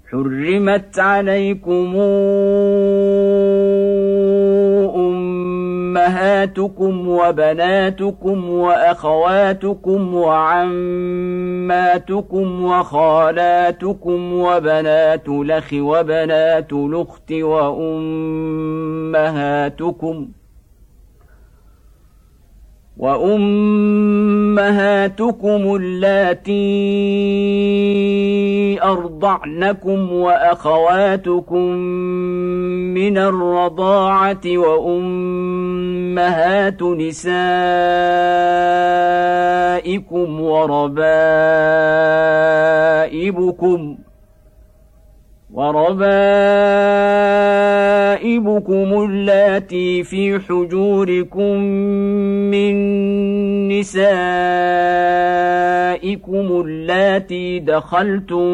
حرمت عليكم أمهاتكم وبناتكم وأخواتكم وعماتكم وخالاتكم وبنات الأخ وبنات الأخت وأمهاتكم اللاتي أرضعنكم وأخواتكم من الرضاعة وأمهات نسائكم وربائبكم اللاتي في حجوركم من نسائكم اللاتي دخلتم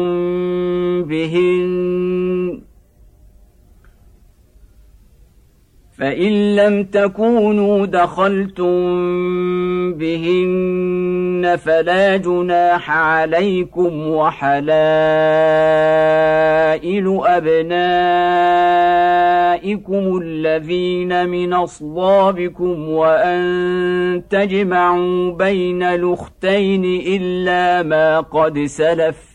بهن فإن لم تكونوا دخلتم بهن فلا جناح عليكم وحلائل أبنائكم الذين من أصلابكم وأن تجمعوا بين الأختين إلا ما قد سلف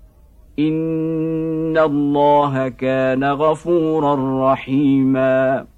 إن الله كان غفورا رحيما